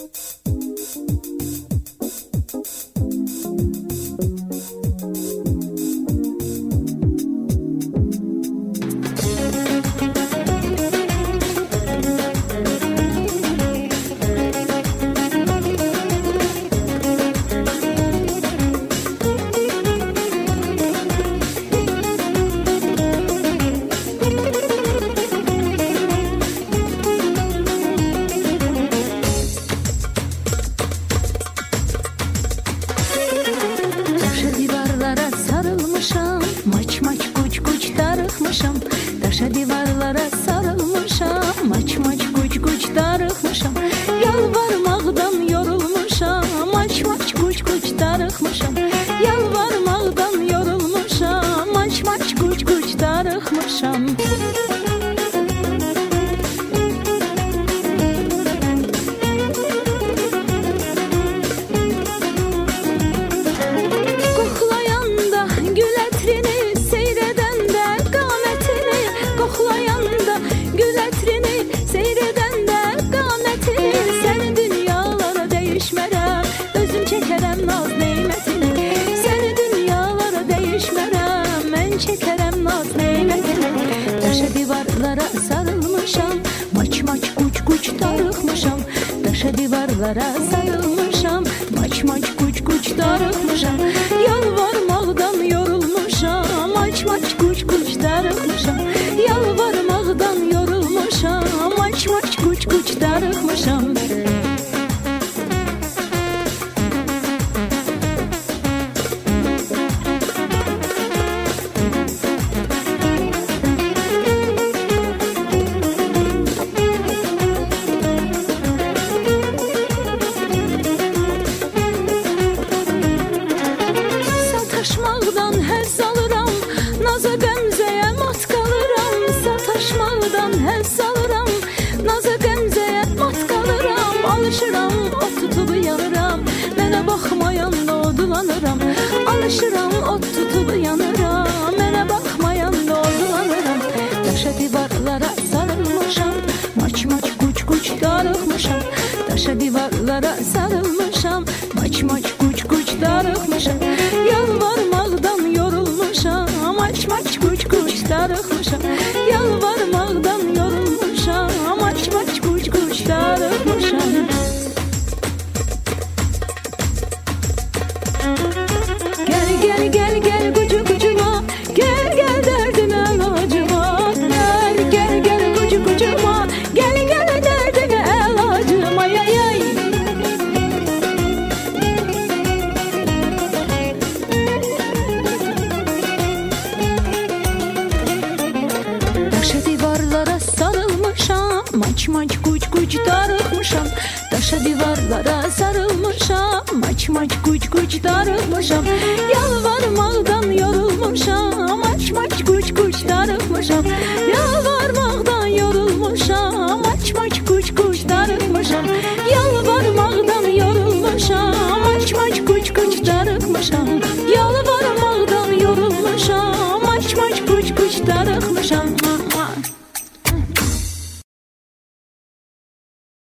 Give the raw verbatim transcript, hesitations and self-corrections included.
Taşa divarlara sarılmışam, maç maç kuç kuç darıxmışam. Yalvarmaqdan yorulmuşam, maç maç kuç kuç darıxmışam. Yalvarmaqdan yorulmuşam, maç maç kuç kuç darıxmışam. Koklayanda gül ətrini, seyredəndə qametini. Koklayanda gül ətrini, seyredəndə qametini. Səni dünyalara dəyişmərəm, özüm çəkərəm naz neymətini. Səni dünyalara dəyişmərəm, mən çəkərəm naz neymətini. Daşa divarlara sarılmışam, maç maç kuç kuç darıxmışam. Daşa divarlara sarılmışam, maç maç kuç kuç darıxmışam. Yalvarmaqdan yorulmuşam, maç maç kuç kuç darıxmışam. Yalvarmaqdan yorulmuşam, maç maç kuç kuç darıxmışam. Sataşmaqdan həzz alıram, naza qəmzəyə mat qalıram. Sataşmaqdan həzz alıram, naza qəmzəyə mat qalıram. Alışıram, ot tutub yanıram, mənə baxmayanda odulanıram. Alışıram, ot tutub yanıram, mənə baxmayanda odulanıram. Daşa divarlara sarılmışam, maç maç kuç kuç darıxmışam. Daşa divarlara sarılmışam, maç maç kuç kuç darıxmışam. Yalvarmaqdan yorulmuşam, maç maç kuç kuç darıxmışam. Yalvarmaqdan yorulmuşam, maç maç kuç kuç darıxmışam. Gel gel gel gel kucu kucuma, gel gel derdime ilacıma. Gel gel gel kucu kucuma, gel gel derdime ilacıma. Yay yay. Daşa divarlara sarılmışam, maç maç kuç kuç darıxmışam. Daşa divarlara sarılmışam, maç maç kuç kuç darıxmışam. Yalvarmaqdan yorulmuşam, maç maç kuç kuç darıxmışam.